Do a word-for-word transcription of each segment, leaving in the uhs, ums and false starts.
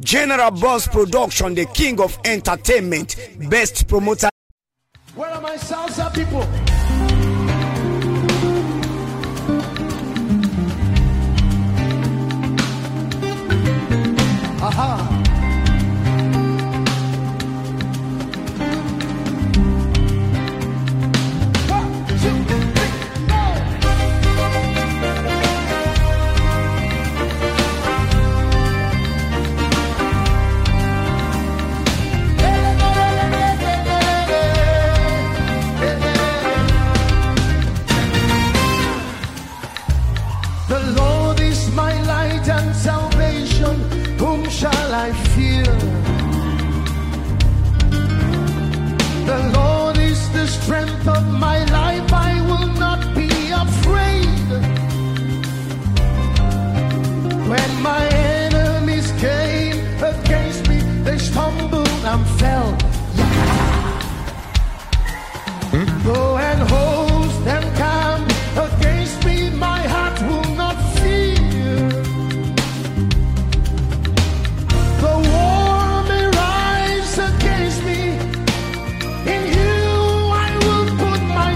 General Boss Production, the king of entertainment, best promoter. Where are my salsa people? Aha. Shall I fear? The Lord is the strength of my life. I will not be afraid. When my enemies came against me, they stumbled and fell. Yeah. Though an host then come against me, my heart will not fear. Against me, in you I will put my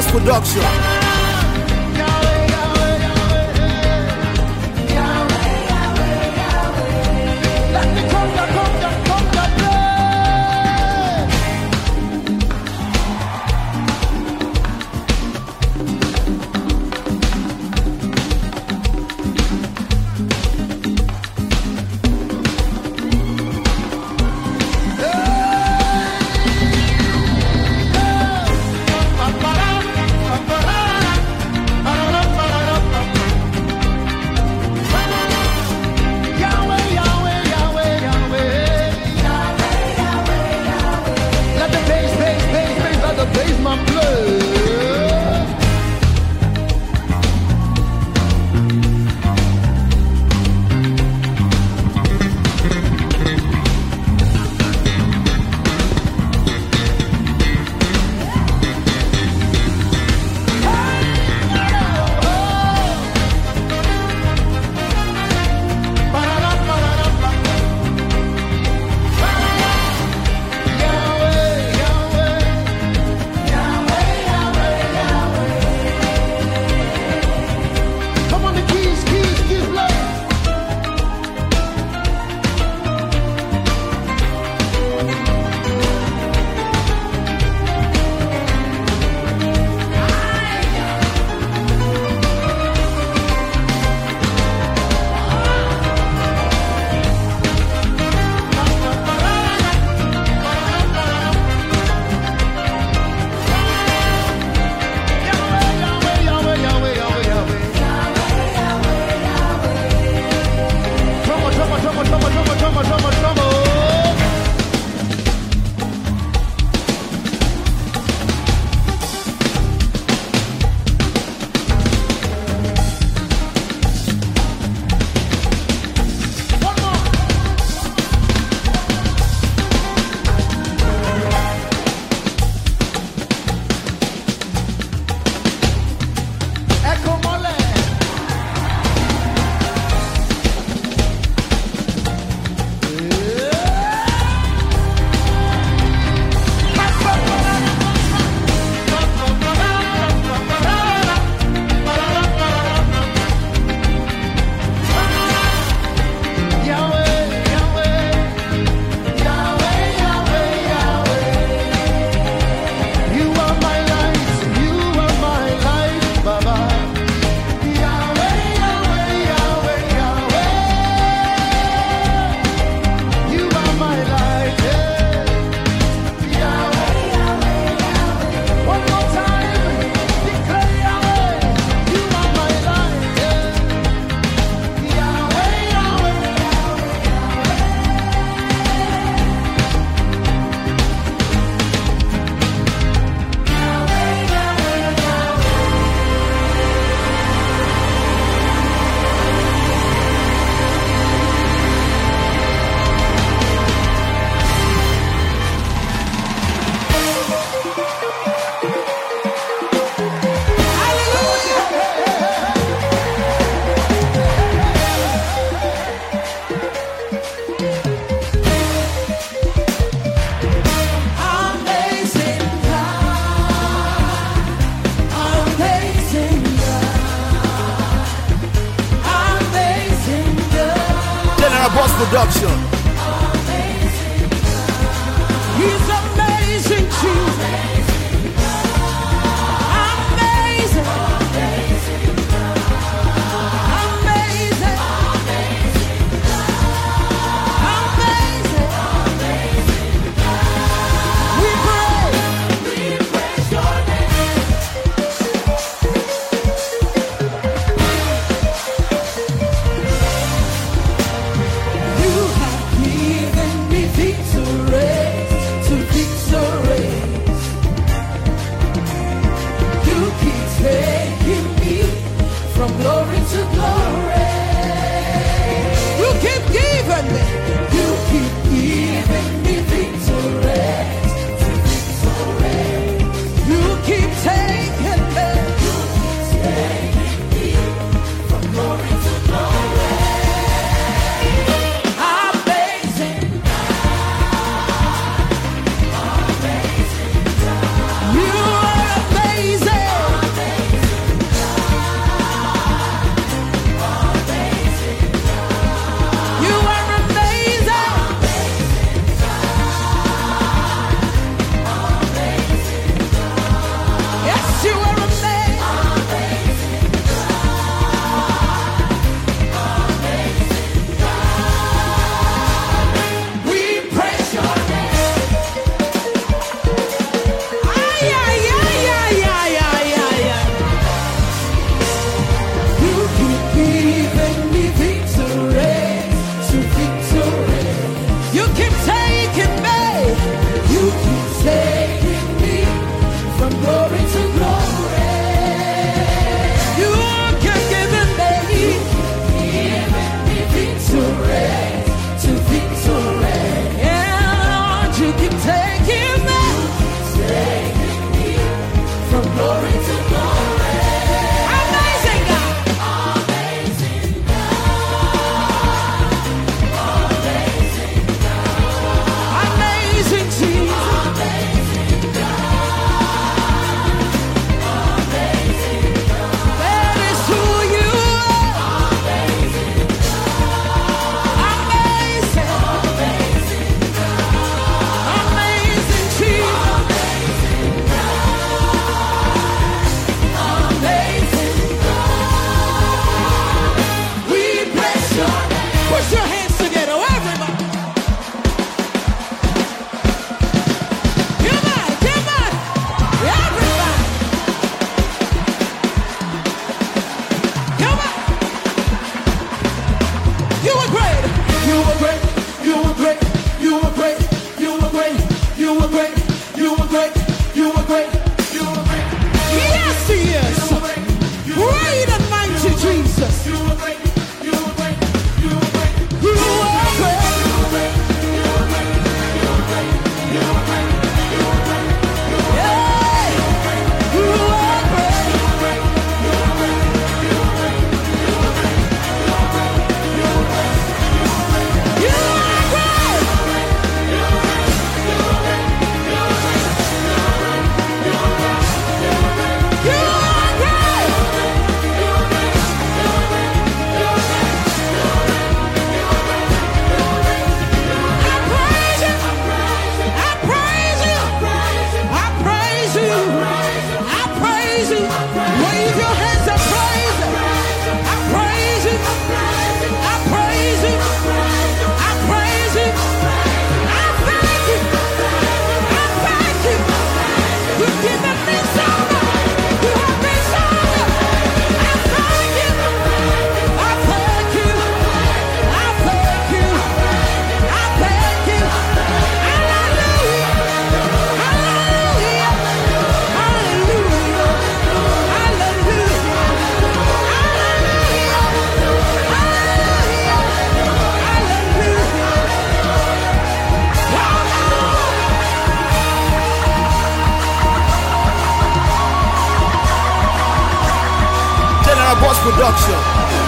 Production. Production. He's amazing, Jesus. Amazing. Amazing. Amazing. We pray. We praise your name. You have given me victory to Production.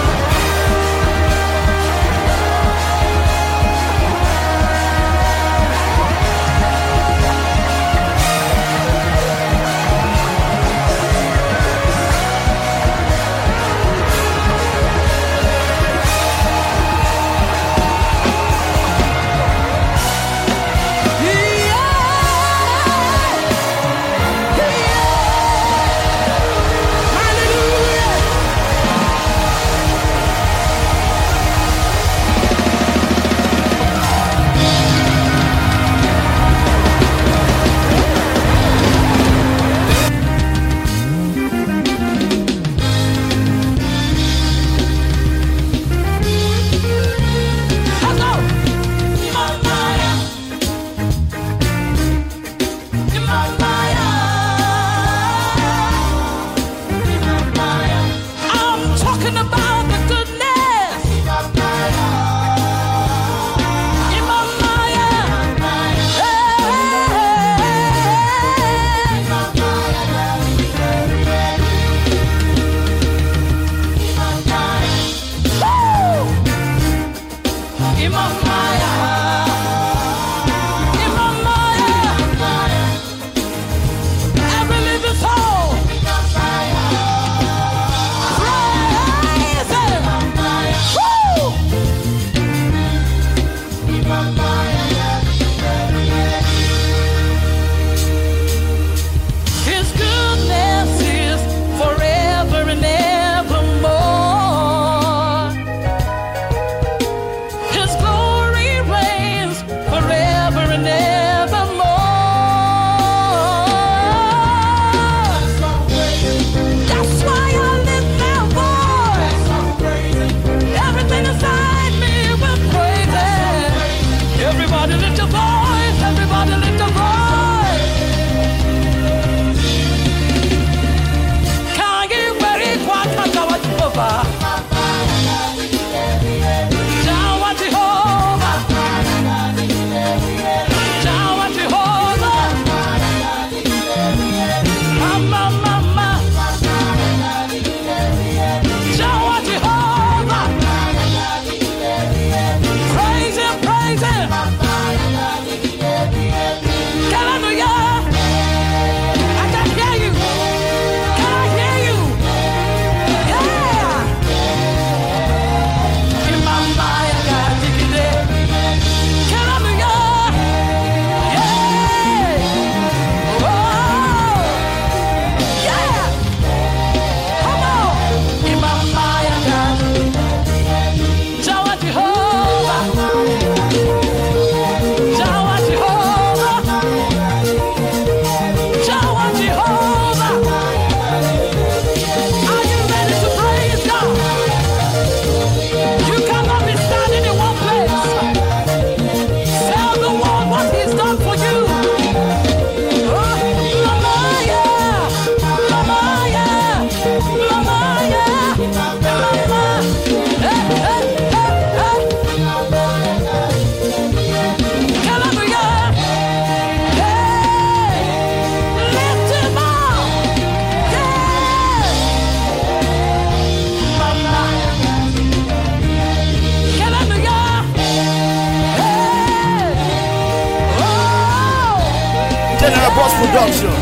Production.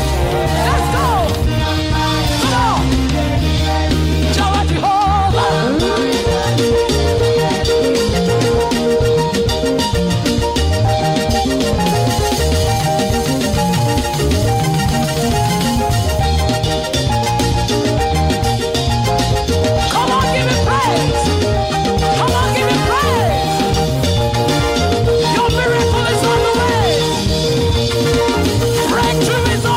Let's go. Come on. Jehovah, Jehovah. Come on, give him praise. Come on, give him praise. Your miracle is on the way. Breakthrough is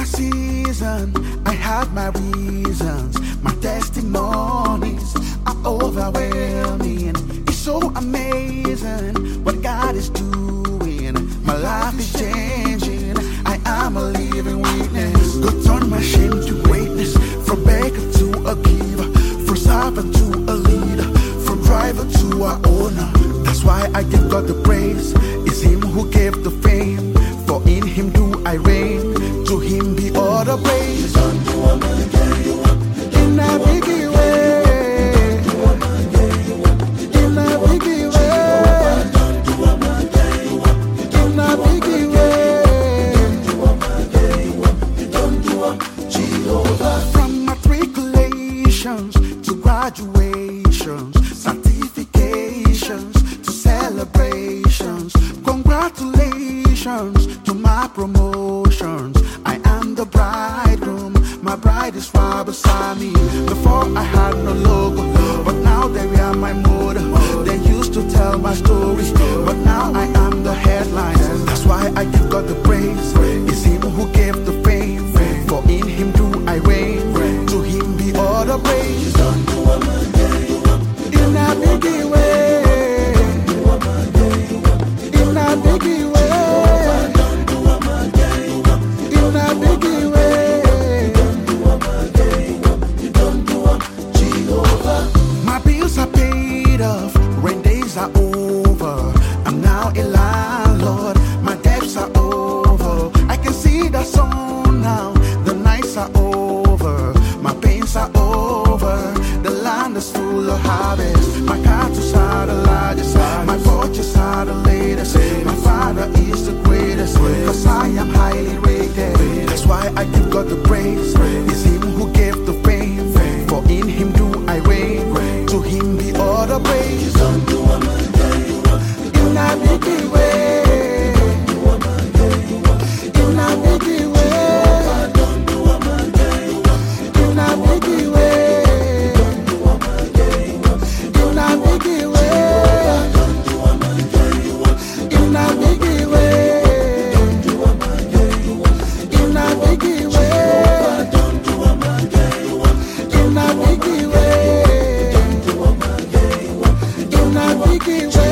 season, I had my reasons. My testimonies are overwhelming. It's so amazing what God is doing. My life is changing. I am a living witness. God turn my shame to greatness. From beggar to a giver, from servant to a leader, from driver to a owner. That's why I give God the praise. It's Him who gave the fame. For in Him do I reign. To Him be all the praise. In a biggie way. In a biggie way. In a biggie way. From matriculations to graduations, certifications to celebrations, congratulations to my promotions. I am the bridegroom, my bride is right beside me. Before I had no logo, but now they are my motto. They used to tell my stories, but now I am the headline. That's why I give God the praise. It's Him who gave the fame. For in Him do I reign. To Him be all the praise. In a biggie way. In a biggie way. In a biggie way. My bills are paid off, rent days are over. I'm now a landlord, my debts are over. I can see the sun now, the nights are over. My pains are over, the land is full of harvest. My cattle are the largest, my porches are the latest. My Father is the greatest, cause I am highly rated. That's why I give God the praise. It's Him who gave the fame. For in Him do I reign. To Him be all the praise. In a biggie way. In a biggie way. In a biggie way. In a biggie way. In a biggie way. In a biggie way. In a biggie way. In a biggie way.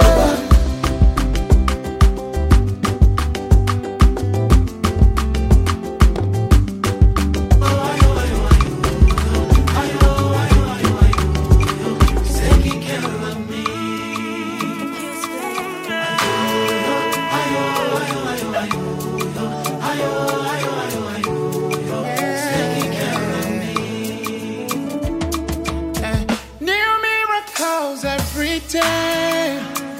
New miracles every day.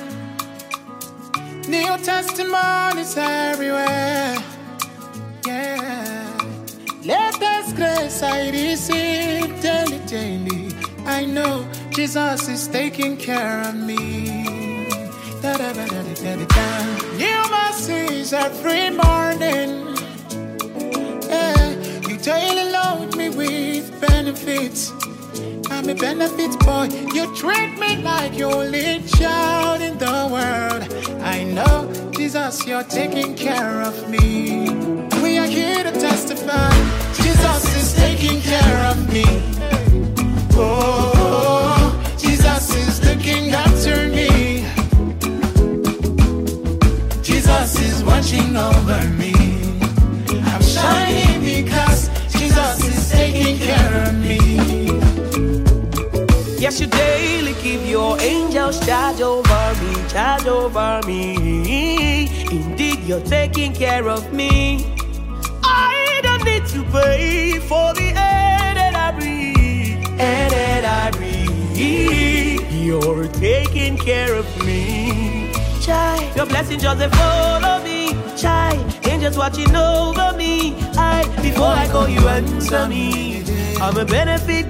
New testimonies everywhere. Yeah. Latest grace I receive daily, daily. I know Jesus is taking care of me. Da, da, da, da, da, da, da. New mercies every morning. Yeah. You daily load me with benefits. I'm a benefit boy. You treat me like your only child in the world. I know, Jesus, you're taking care of me. We are here to testify. Jesus is taking care of me. Oh, Jesus is looking after me. Jesus is watching over me. I'm shining because Jesus is taking care of me. Yes, you daily keep your angels charge over me, charge over me. Indeed, you're taking care of me. I don't need to pay for the air that I breathe, air that I breathe. You're taking care of me. Child, your blessings just they follow me. Child, angels watching over me. I, before I call you, answer me. I'm a benefit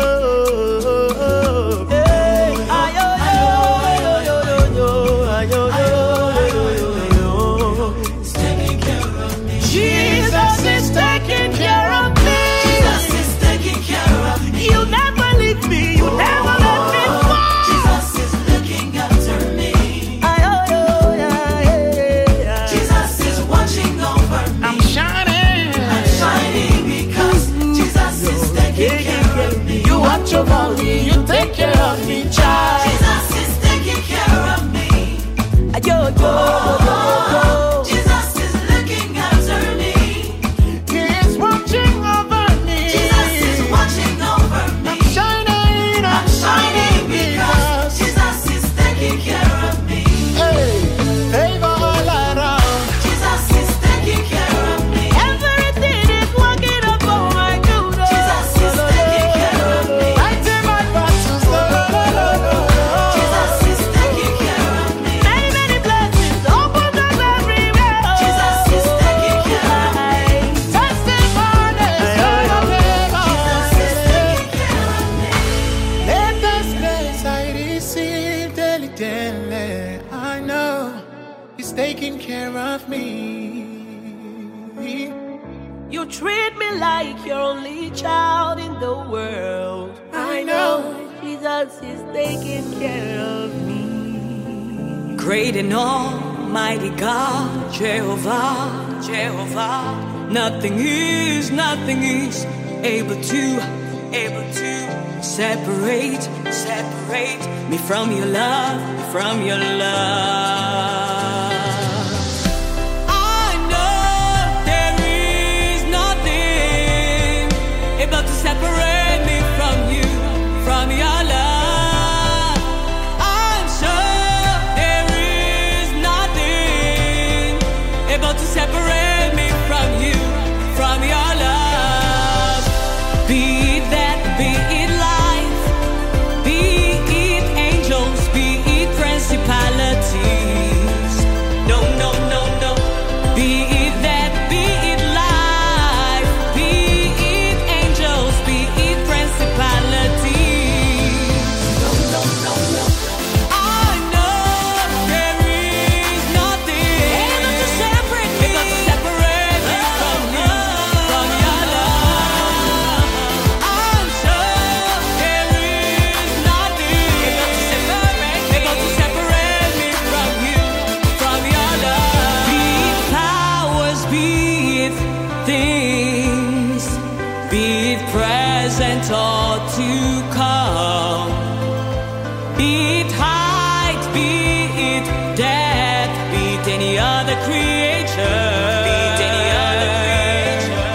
gallo. Hey, ayo, ayo, ayo, ayo, ayo, ayo, ayo. He's taking care of me. Jesus is taking care of me. Jesus is taking care of me. You never leave me. You never let me fall. Jesus is looking after me. Ayo, ayo, ayo, ayo. Jesus is watching over me. I'm shining. I'm shining. care of me, child. Jesus is taking care of me. Yo, yo, yo, yo, yo. Jesus is looking after me. He is watching over me. Jesus is watching over me. I'm shining, I'm, I'm shining because Jesus is taking care of me. Hey, favor all around. Jesus is taking care of me. Everything is working up for my good. Jesus is taking care of me. Fighting my battles, no, no, no, no, no. Jesus is taking care of me. Many, many blessings open up everywhere. Jesus is taking care of me. Testimonies, no, no, no, no. Jesus is taking care of me. Latest grace I received daily, daily. I know He's taking care of me. You treat me like your only child in the world. I know. Jesus is taking care of me. Great and almighty God, Jehovah, Jehovah. Nothing is, nothing is able to, able to separate, separate me from your love, from your love. I know there is nothing able to separate me from you, from your love. I'm sure there is nothing able to separate me from you, from your love. Be it that, be it life, be it angels, be it principalities. No, no, no, no. Be it that, be it life, be it angels, be it principalities. No, no, no, no. I know there is nothing able to separate me, able to separate me from you, from your love. I'm sure there is nothing able to separate me, able to separate me from you, from your love. Be it powers, be it things, be it present or to come. Be it height, be it depth, be it any other creature, be it any other creature.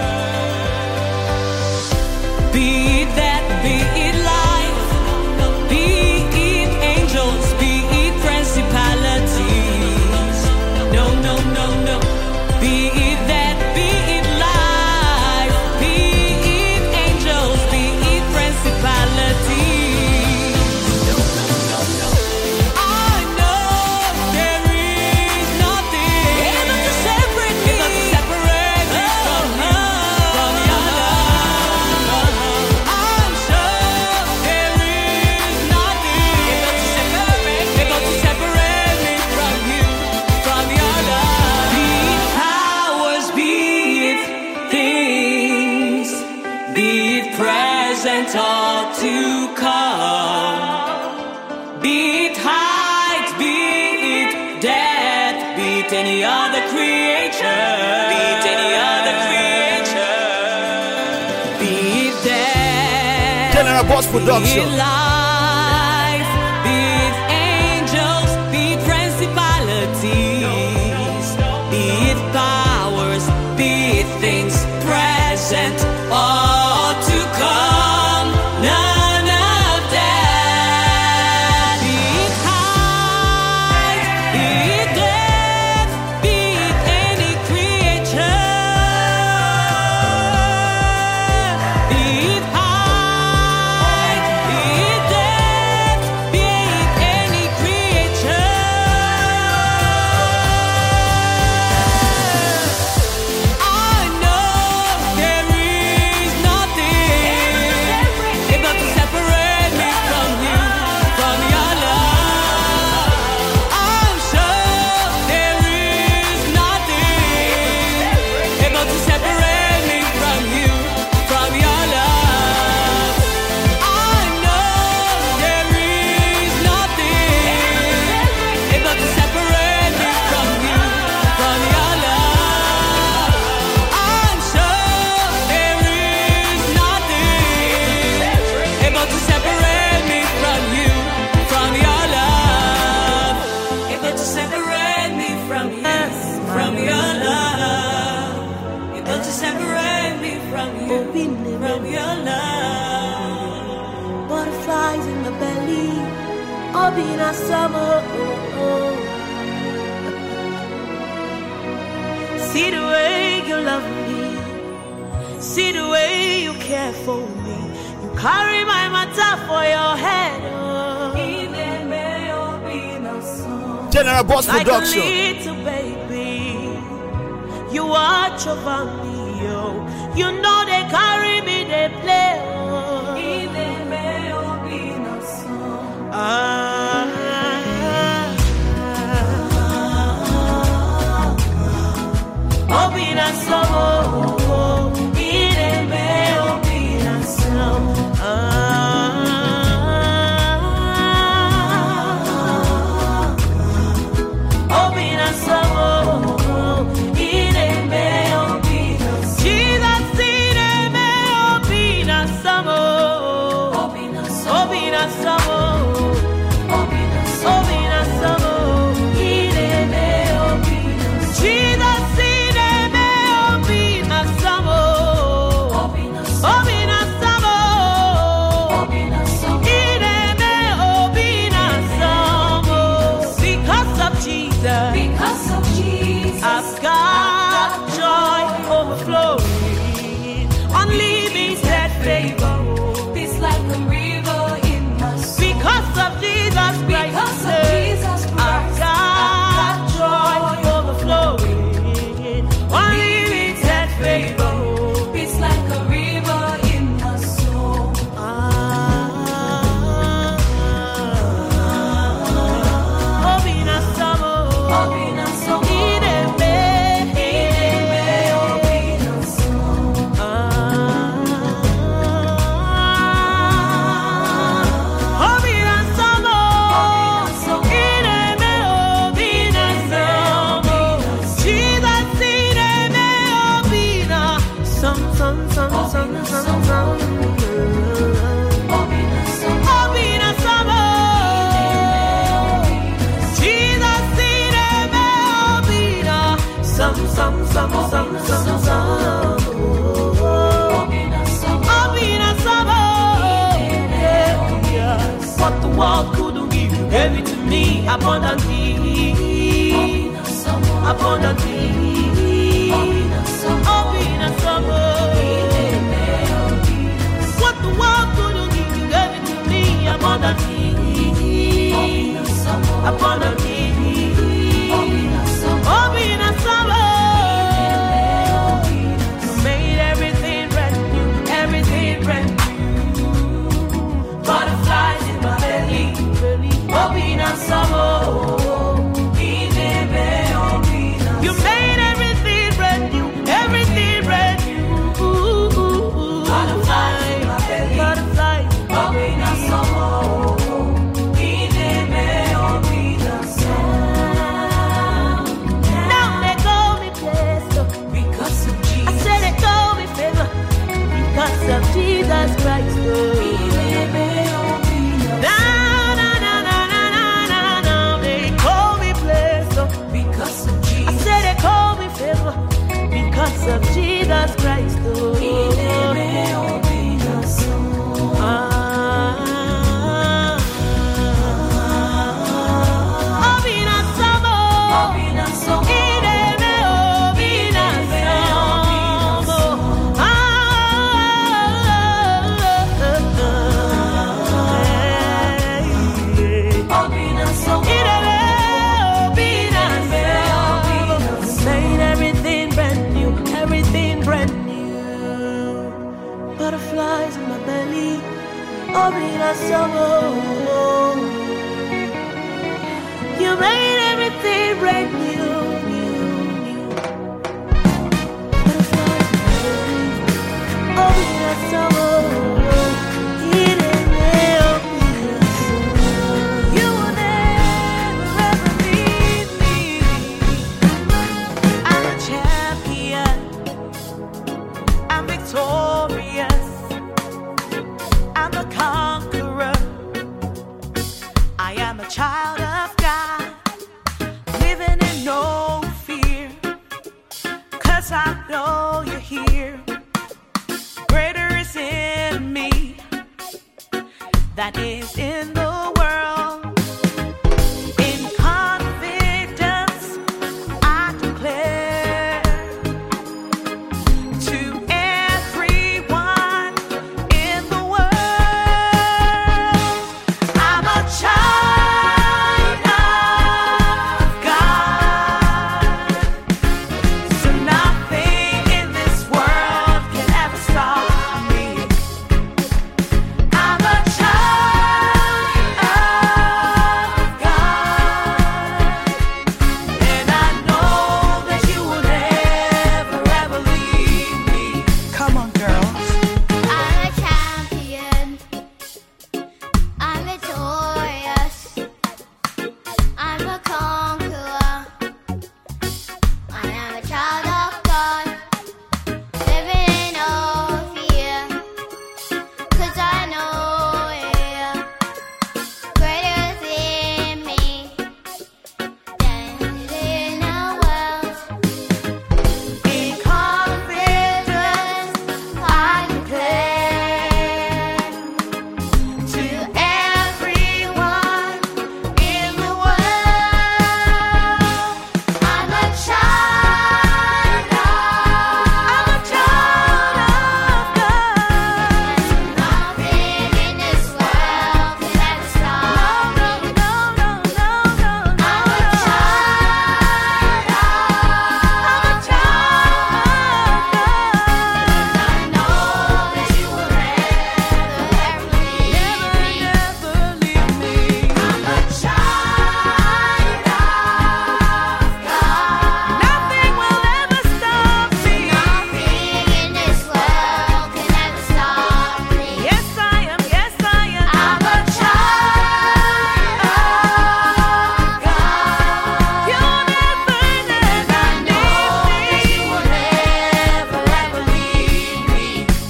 Be it that, be it life, be it angels, be it principalities. No, no, no, no. Be it that, be it life, be it angels, be it principalities. No, no, no, no. I know there is nothing able to separate me, able to separate me from you, from your love. I'm sure there is nothing able to separate, able to separate me from you, from your love. Be it powers, be it things, be it present or to come. Be it height, be it depth, be it any other creature, be it any other creature. Be it that, General Boss be Production. it life, be it angels, be it principalities, be it powers, be it things present or to come. None of that. Be it height, be it depth, be it any creature. Be it height, be it depth. from you, from your love. Butterflies in the belly, I'll be in a summer. See the way you love me, see the way you care for me. You carry my matter for your head. Oh. General Boss like Production. A little baby, you watch over me, oh. You know they carry me, they play, oh. Ah, oh, be not so, oh, be not so, ah. Because of Jesus, I've got joy overflowing, unlimited favor. It's like a river in my soul. Because of Jesus Christ, Because of Jesus Christ, I've got joy overflowing, unlimited favor. It's like a river in my soul. Ah, oh, be not summer. Oh, be not so. Some, some, some, some, some. What the world couldn't give, you gave it to me abundantly, abundantly. What the world couldn't give, you gave it to me abundantly, abundantly. You made everything brand new, everything brand new. Butterfly, butterfly. Now they call me blessed because of Jesus. I said they call me favor because of Jesus Christ. Because of Jesus Christ, oh. Ah, oh, be not summer. Ideme, oh, be not summer. Ah, butterflies in my belly, oh, be not summer. You made everything brand new, new, new. Butterflies in my belly, oh, be not summer. You will never ever leave me. I'm a champion, I'm victorious, I'm a conqueror. I am a child of God, living in no fear, 'cause I know you're here. that is in the world. In confidence, I declare to everyone in the world, I'm a child of God. So nothing in this world can ever stop me. I'm a child of God, and I know that you will never ever leave me. Come on, girls. I'm a champion. I'm victorious. I'm a conqueror. I am a child of God, living in all fear. 'Cause I know it greater within me than in the world. In confidence, I declare to everyone in the world, I'm a child of I'm a child of God. Nothing in this world can ever stop me. No, no, no, no, no. I'm a child of I'm a child of God. I know that you will never ever leave Never, me. never leave me. I'm a child of God. Nothing will ever stop me. Nothing in this world can ever stop me. Yes, I am. Yes, I am. I'm a child of God. You'll never, never I know that leave you me. will never ever leave me.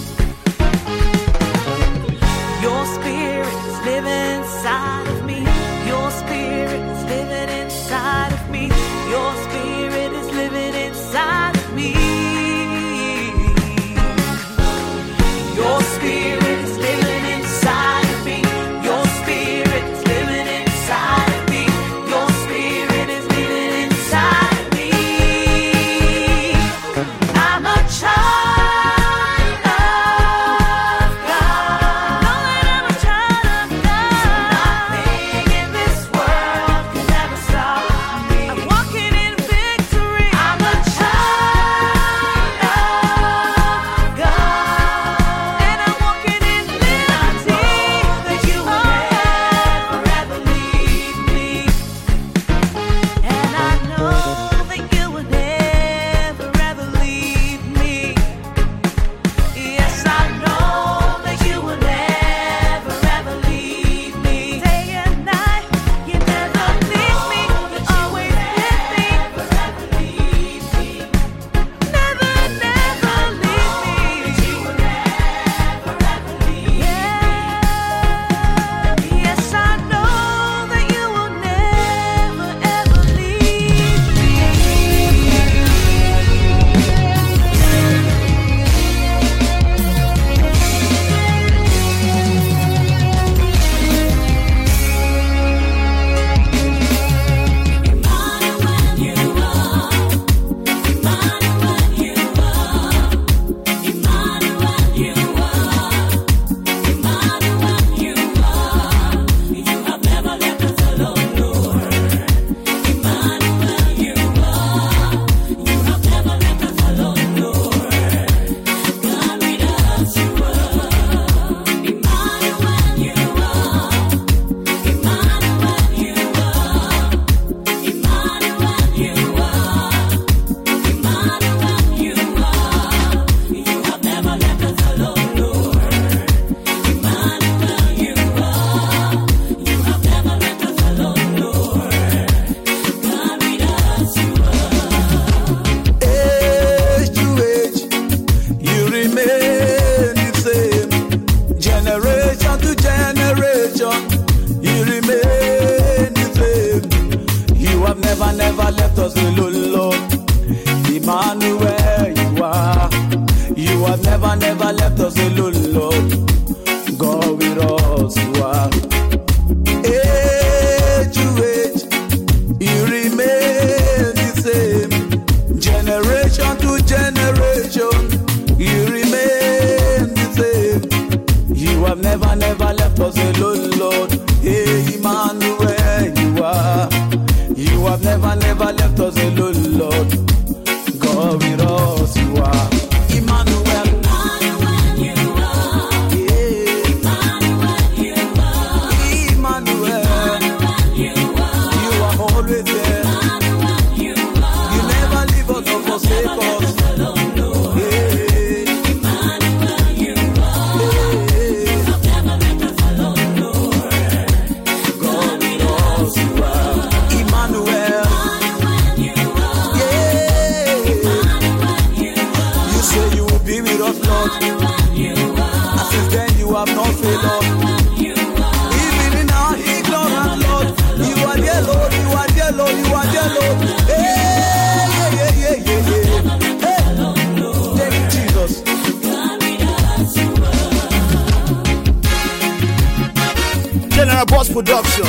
Your spirit is living inside of me. Your spirit is living inside of me. Your spirit is living inside of me. Your spirit is living inside of me. Your spirit is living inside of me. Your spirit is living inside of me. I'm a child of God. Know that I'm a child of God. Nothing in this world can ever stop me. I'm walking in victory. I'm a child of God, and I'm walking in liberty. That you will never ever leave me. And I know that you will never ever leave me. Yes, I know that you will never ever leave me. Day and night, you never leave me. You're always with me. Never ever leave me. Never, never leave me. You will never ever leave me. Yes, I know that you will never ever leave me. Age to age, you remain the same. Generation to generation, you remain the same. You have never, never left us alone, Lord. Emmanuel, you are. You have never, never left us alone, Lord. God with us, you are. be with us, Lord. And since then you have not failed us. Even in our ignorance, Lord, you are there, Lord, you are there, Lord, you are there, Lord. Hey, yeah, yeah, yeah, yeah, yeah. Hey, thank you, Jesus. General Boss Production.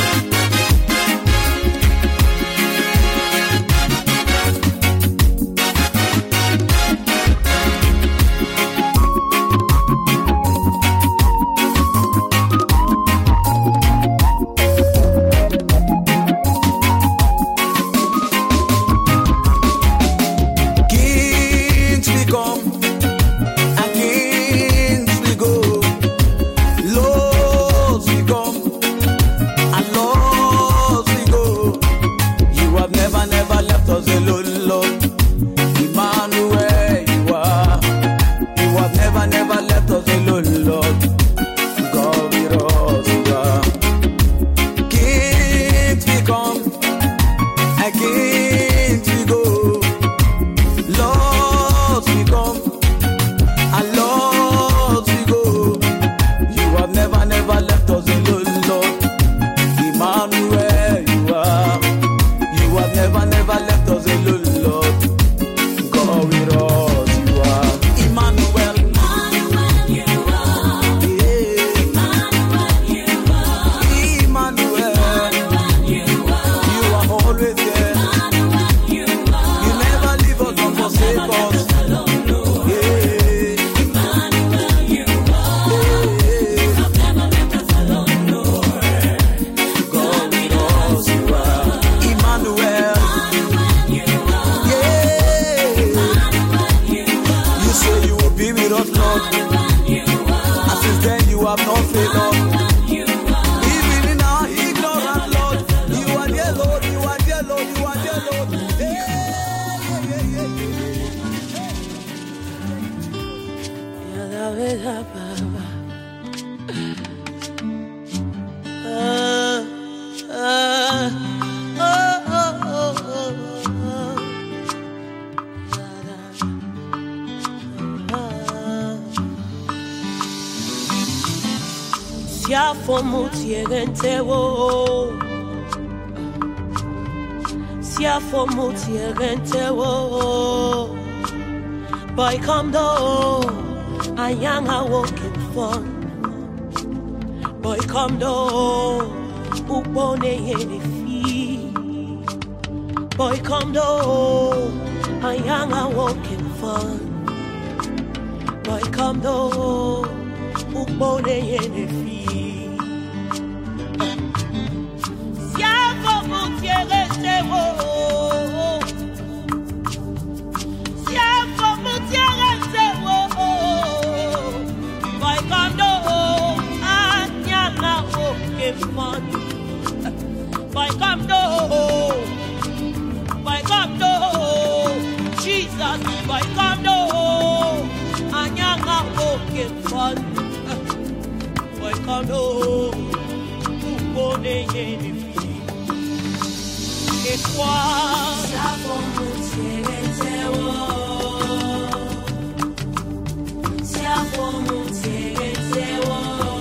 Kings we come, and kings we go. Lords we come, and lords we go. You have never, never left us alone, Lord. Emmanuel, you are. You have never, never left us alone, Lord. God with us, you are. Kings we come, and kings we go. Lords we come, and lords we go. You have never, never left us alone, Lord. Emmanuel, you are. You have never, never left us alone, Lord. God with us, you are. Emmanuel, yeah. Emmanuel, you are always there. You never leave us or forsake us. Yeah. God with us, you are. Emmanuel, yeah. You say you will be with us, Lord. And since then you have not failed us. Even in our ignorance, Lord, you are there, Lord, you are there, Lord, you are there, Lord. Yeah, yeah, yeah, Siafo mutiegente wo, siafo mutiegente wo. Boy come do, ayanga walking fun. Boy come do, upone yene fi. Boy come do, ayanga walking fun. Boy come do, upone yene fi. Siafo mutiegente wo, siafo mutiegente wo. Boy come do, anyanga walking fun. Boy come do, boy come do, Jesus. Boy come do, anyanga walking fun. Boy come do, upone yene fi. Et toi, siafo mutiegente wo, siafo mutiegente wo.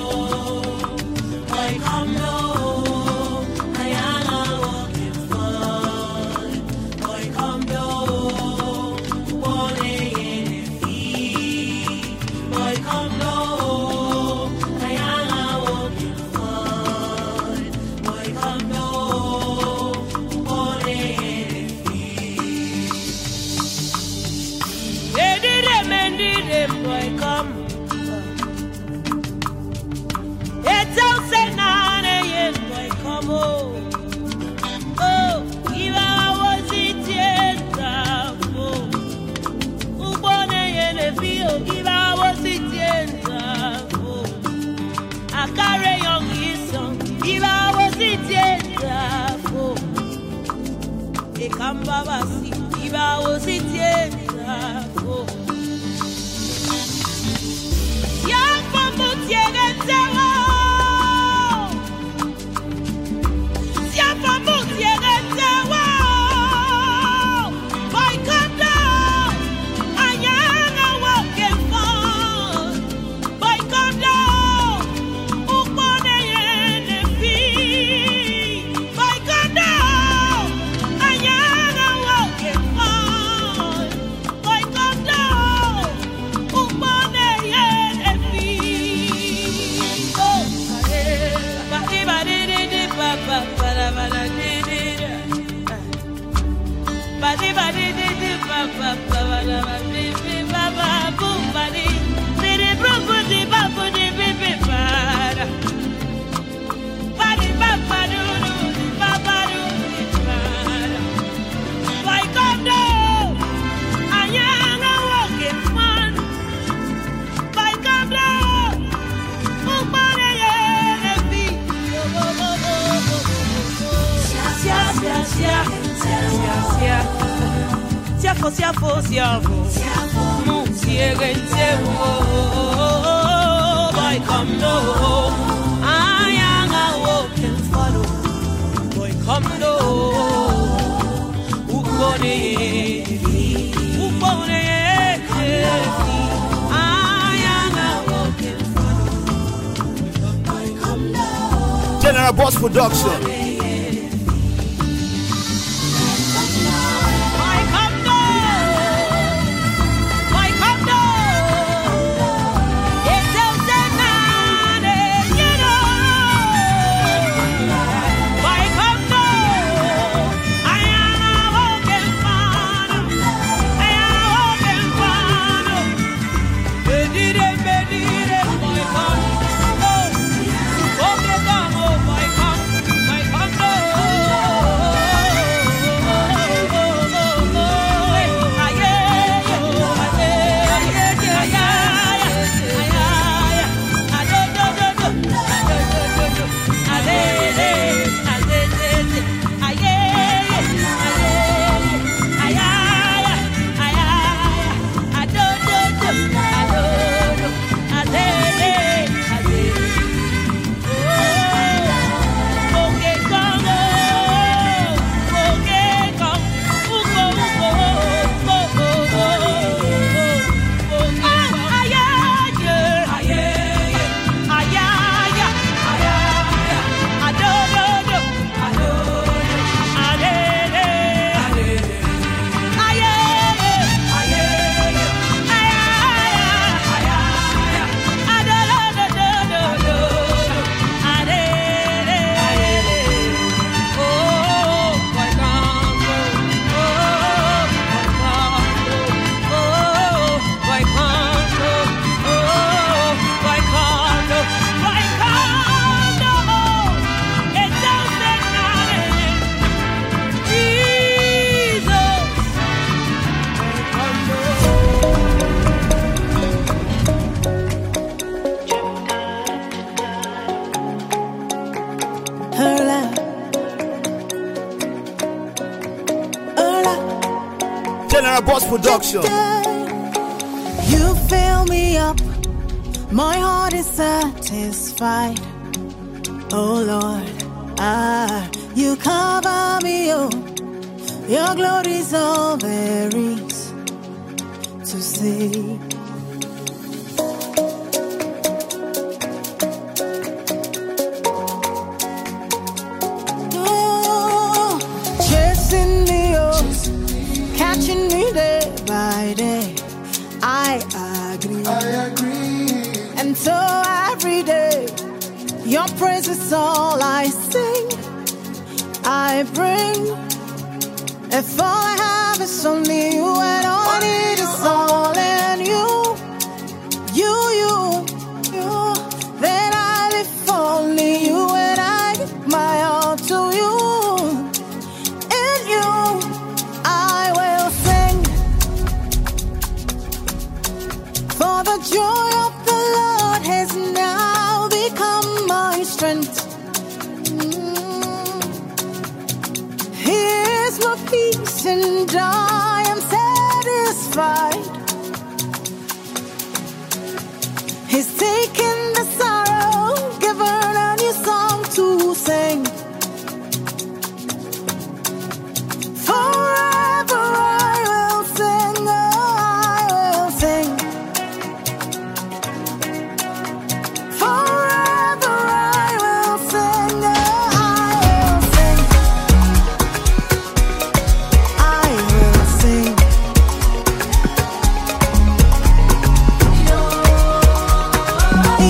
Boy come do, ayanga walking fun. Boy come do, upone yene fi. Boy come do, ayanga walking fun. Boy come do, upone yene fi. Edide mendide boy come. Etel senane yen boy come oh. Oh, iba wazitienda oh. Upone yene fi oh, iba wazitienda oh. Akare young ison, iba wazitienda oh. Ekamba basi, iba wazitienda oh. Siafo mutiegente wo, siafo mutiegente wo. Boy come down, anyanga walking fun. Siafo, siafo, siafo. Mon siege ntewo. Boy, come no. I am a walking follow. Boy, come no. Ukone, ukone. I am a walking follow. Boy, come no. General Boss Production. General Boss Production. You fill me up, my heart is satisfied. Oh Lord, ah, you cover me, oh, your glory's all there is to see. Catching me day by day, I agree. I agree. And so every day, your praise is all I sing, I bring. If all I have is only you, and all I need is all in you, you, you, you, then I live for only you, and I give my all to you. In you, I will sing, for the joy of the Lord has now become my strength. Mm. He is my peace and I am satisfied. He's taken the sorrow, given a new song to sing. Forever I will sing, oh, I will sing. Forever I will sing, oh, I will sing. I will sing.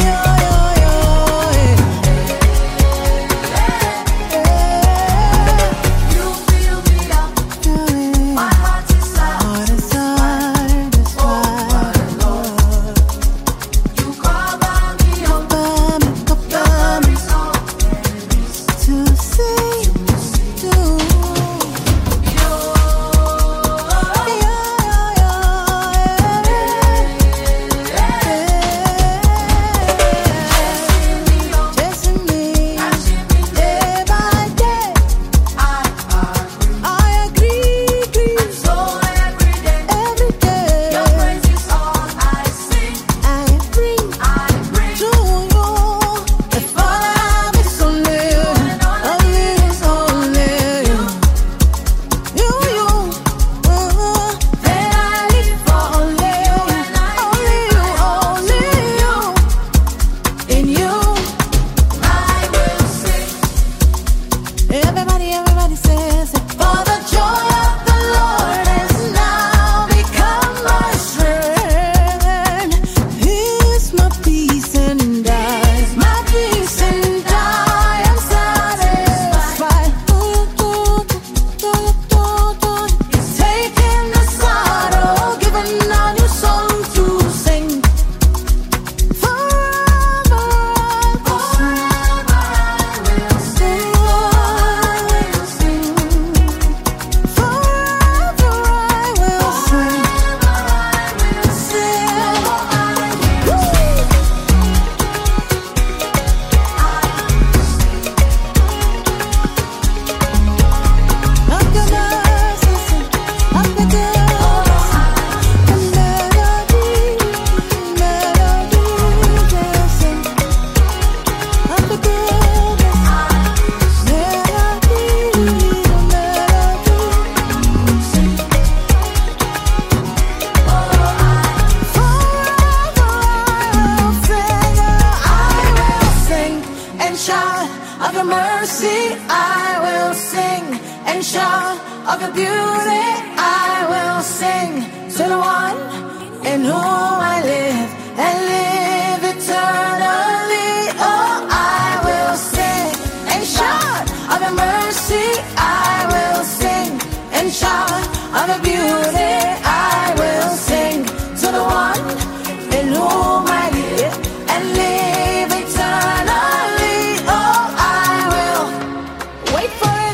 of your mercy, I will sing and shout of your beauty. I will sing to the one in whom I live and live eternally. Oh, I will sing and shout of your mercy. I will sing and shout of your beauty. I will sing to the one in whom I live and live eternally. Oh, I will wait for it.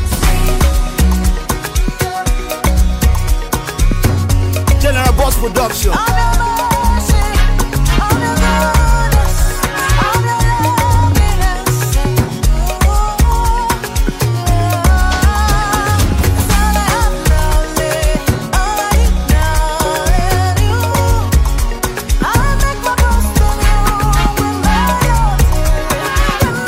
General Boss Production. Of your mercy, of your goodness, of your loveliness. Oh, yeah. It's all I have now, all I need now is you. I make my boast in you with melodies, with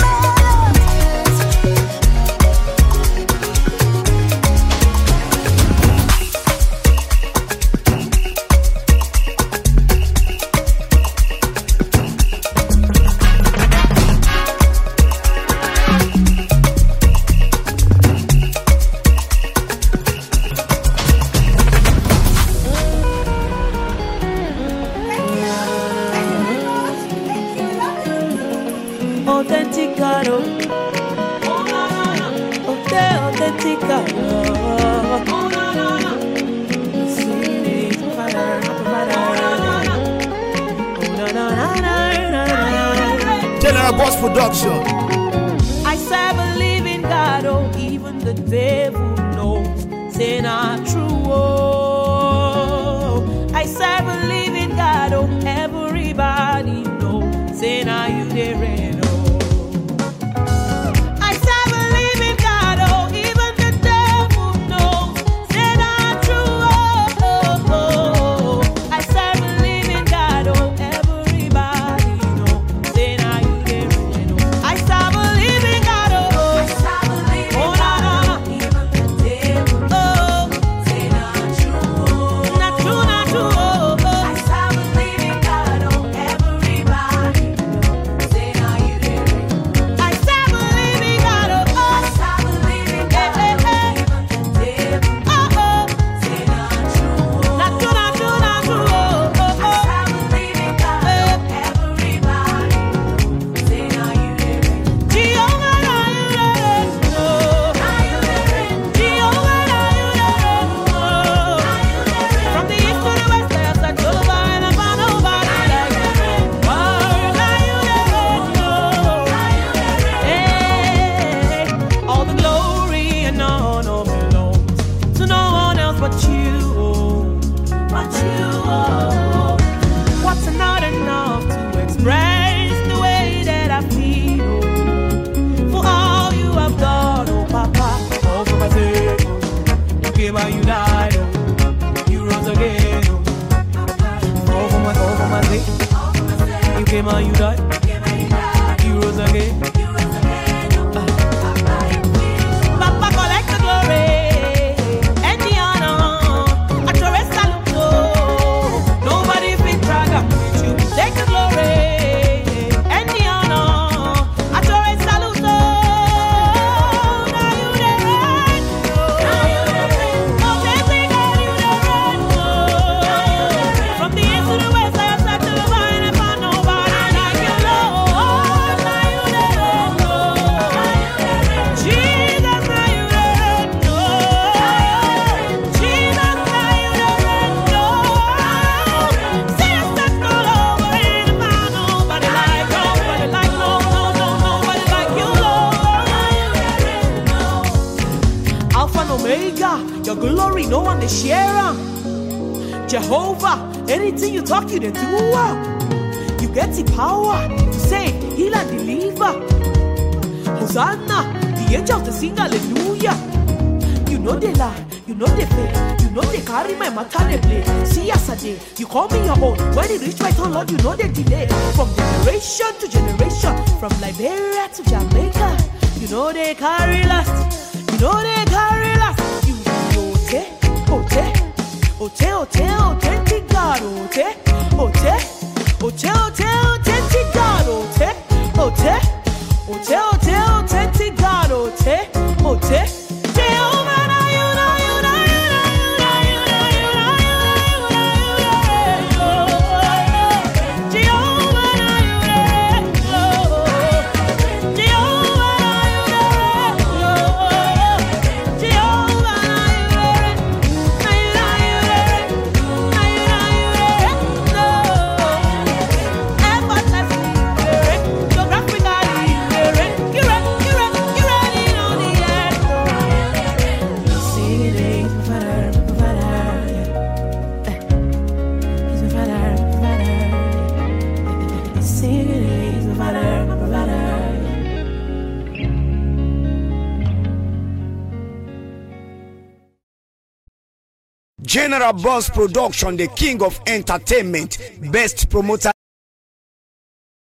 Authentic God, oh, okay, authentic God, oh, sweet provider, provider, oh, na na na na na. General Boss Production. I serve a living God, oh, even the devil knows, say not true, oh. I serve a living God, oh, everybody knows, say now you there, oh. I serve a living God, oh, even the devil knows, say not true, oh, oh, oh. I serve a living God, oh, everybody knows, say now you there, oh. I serve a living God, oh, I serve a living oh, na, na, na. God, even the devil Oh, say not true. not true, not true, oh, I oh. serve a living God, oh, everybody say now you there. I serve a living God, oh, I oh, serve a living eh, God, eh, eh. even the devil Oh, oh. say not true. Not true, not true, not true, oh, oh, I oh. serve a living God, oh, everybody say now you there. Jehovah, now you there, oh. Now you there. Jehovah, now you there, oh. From the east to the west, I have searched over and I found nobody like you. Oh, now you there, oh. Hey, all the glory and honor belongs to no one else but you, oh. But you, oh. What's not enough to express the way that I feel, oh. For all you have done, oh Papa, all for my sake, oh. You came and you died, oh. You rose again, oh. All for my, all for my sake, you came and you died, you rose again. Papa, collect the glory and the honor. I throw a salute, oh. Nobody fit drag up with you. Take the glory and the honor. I throw a salute, oh. Now you the reign, oh. Oh, they say that you the reign, oh. From the east to the west, I have searched to the vine and found nobody like you, Lord. Now you the reign, oh. Jesus, now you the reign, oh. Jesus, now you the reign, oh. Say I searched all over and I found nobody like, nobody like, no, no, no, nobody like you, Lord. Alpha and Omega, your glory, no one to share 'em. Jehovah, anything you talk, you the do. You get the power to save, heal and deliver. Hosanna, the angels to sing hallelujah. You know they lie, you know they fail, you know they carry my matter they play. See yesterday, you call me your own. When it reach my turn, Lord, you know they delay. From generation to generation, from Liberia to Jamaica, you know they carry last, you know they carry last. You ote, ote, ote, ote, authentic God, ote, ote, ote, ote, authentic God, ote, ote, ote, ote, ote. General Boss Production, the king of entertainment, best promoter.